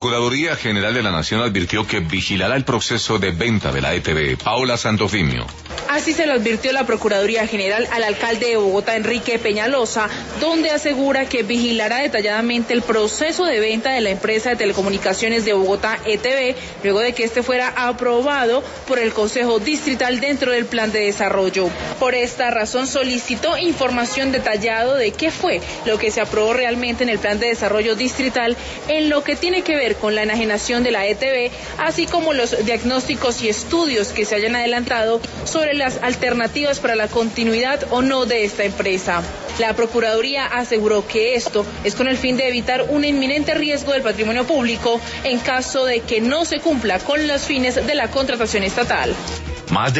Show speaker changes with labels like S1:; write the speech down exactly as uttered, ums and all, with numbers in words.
S1: La Procuraduría General de la Nación advirtió que vigilará el proceso de venta de la E T B. Paola Santofimio.
S2: Así se lo advirtió la Procuraduría General al alcalde de Bogotá, Enrique Peñalosa, donde asegura que vigilará detalladamente el proceso de venta de la empresa de telecomunicaciones de Bogotá, E T B, luego de que este fuera aprobado por el Consejo Distrital dentro del plan de desarrollo. Por esta razón solicitó información detallada de qué fue lo que se aprobó realmente en el plan de desarrollo distrital en lo que tiene que ver con la enajenación de la E T B, así como los diagnósticos y estudios que se hayan adelantado sobre las alternativas para la continuidad o no de esta empresa. La Procuraduría aseguró que esto es con el fin de evitar un inminente riesgo del patrimonio público en caso de que no se cumpla con los fines de la contratación estatal.
S1: Más de